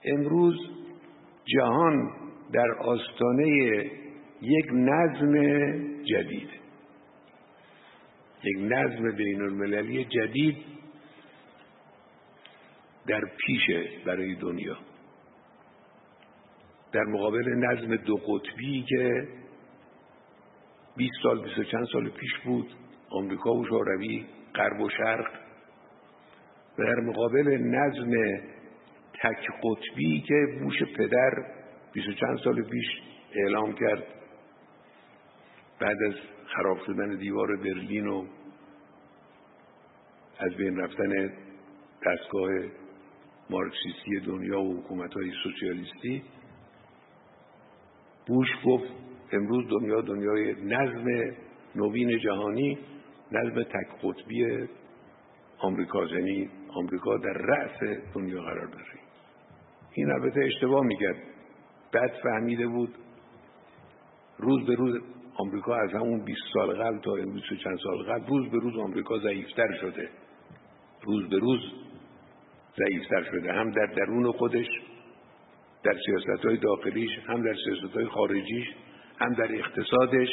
امروز جهان در آستانه یک نظم جدید، یک نظم بین المللی جدید در پیشه برای دنیا، در مقابل نظم دو قطبی که 20 سال 20 و چند سال پیش بود، آمریکا و شوروی، غرب و شرق، و در مقابل نظم تک قطبی که بوش پدر 20 و چند سال پیش اعلام کرد بعد از خراب شدن دیوار برلین و از بین رفتن دستگاه مارکسیستی دنیا و حکومت‌های سوسیالیستی. بوش گفت امروز دنیا دنیای نظم نوین جهانی، نظم تک قطبی آمریکا، یعنی آمریکا در رأس دنیا قرار داره. این البته اشتباه میکرد، بعد فهمیده بود روز به روز آمریکا از همون 20 سال قبل تا امروز چند سال قبل روز به روز آمریکا ضعیفتر شده، روز به روز ضعیفتر شده، هم در درون خودش، در سیاست‌های داخلیش، هم در سیاست‌های خارجیش، هم در اقتصادش،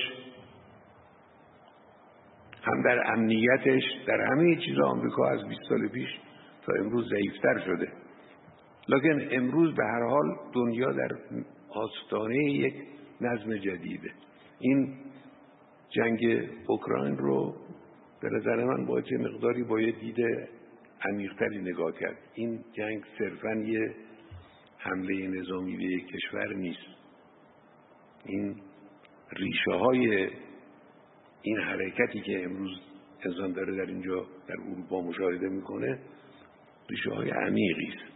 هم در امنیتش، در همه چیزا آمریکا از 20 سال پیش تا امروز ضعیفتر شده. لکن امروز به هر حال دنیا در آستانه یک نظم جدیده. این جنگ اوکراین رو به نظر من باید یه مقداری باید دید عمیق‌تری نگاه کرد. این جنگ صرفاً یه حمله نظامی به یک کشور نیست. این ریشه های این حرکتی که امروز انسان داره در اینجا در اروپا مشاهده میکنه ریشه های عمیقی است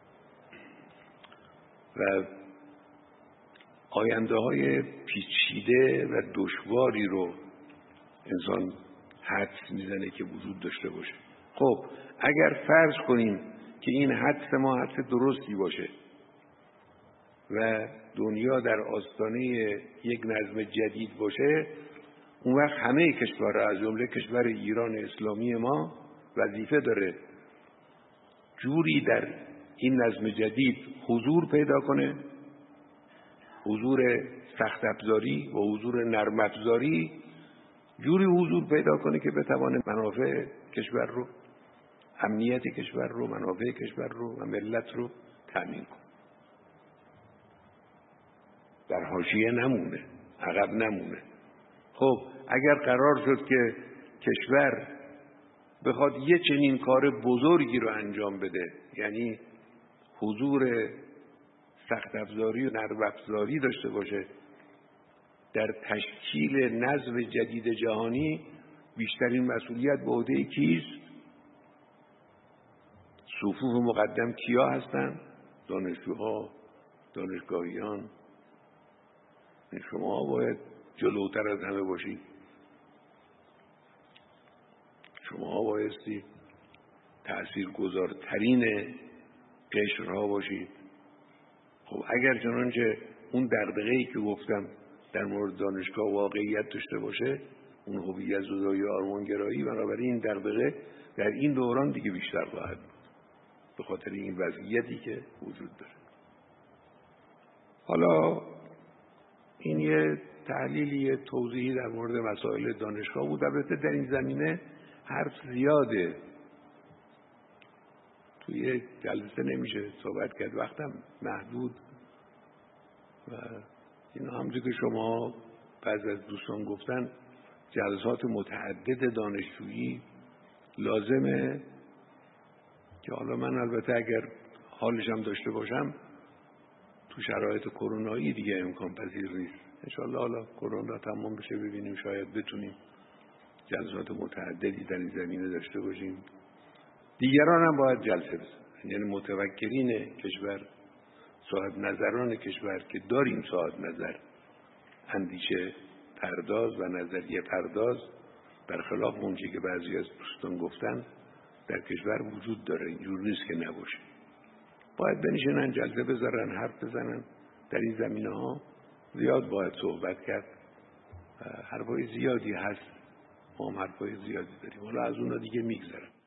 و آینده های پیچیده و دشواری رو انسان حدس میزنه که وجود داشته باشه. خب اگر فرض کنیم که این حدس ما حدس درستی باشه و دنیا در آستانه یک نظم جدید باشه، اون وقت همه کشورها از جمله کشور ایران اسلامی ما وظیفه داره جوری در این نظم جدید حضور پیدا کنه، حضور سخت افزاری و حضور نرم افزاری، جوری حضور پیدا کنه که بتوانه منافع کشور رو، امنیت کشور رو، منافع کشور رو و ملت رو تامین کنه، در حاشیه نمونه، عقب نمونه. خب اگر قرار شد که کشور بخواد یه چنین کار بزرگی رو انجام بده، یعنی حضور سخت افزاری و نرم افزاری داشته باشه در تشکیل نظم جدید جهانی، بیشترین مسئولیت به عهده کیست؟ صفوف مقدم کیا هستن؟ دانشجوها، دانشگاهیان. شما باید جلوتر از همه باشید، شما بایستی تأثیرگذارترین قشرها باشید. خب اگر چنانچه اون دغدغه‌ای که گفتم در مورد دانشگاه واقعیت داشته باشه، اون هویت زدایی و آرمانگرایی، بنابراین این دغدغه در این دوران دیگه بیشتر خواهد بود به خاطر این وضعیتی که وجود داره. حالا این یه تحلیلی توضیحی در مورد مسائل دانشگاه بود. البته در این زمینه حرف زیاده، توی جلسه نمیشه صحبت کرد، وقتم محدود و اینا. همونجور که شما بعض از دوستان گفتن جلسات متعدد دانشجویی لازمه که حالا من البته اگر حالشم داشته باشم تو شرایط کرونایی دیگه امکان پذیر نیست. انشاءالله حالا کرونا تمام بشه ببینیم شاید بتونیم جلسات متعددی در این زمینه داشته باشیم. دیگران هم باید جلسه بزنن، یعنی متفکرین کشور، صاحب نظران کشور که داریم صاحب نظر، اندیشه پرداز و نظریه پرداز، برخلاف اونچه که بعضی از دوستان گفتن در کشور وجود داره، اینجور نیست که نباشه. باید بنشینن جلسه بذارن، حرف بزنن در این زمینه ها. زیاد باید صحبت کرد، حرفای زیادی هست، ما هم حرفای زیادی داریم، حالا از اونا دیگه میگذرم.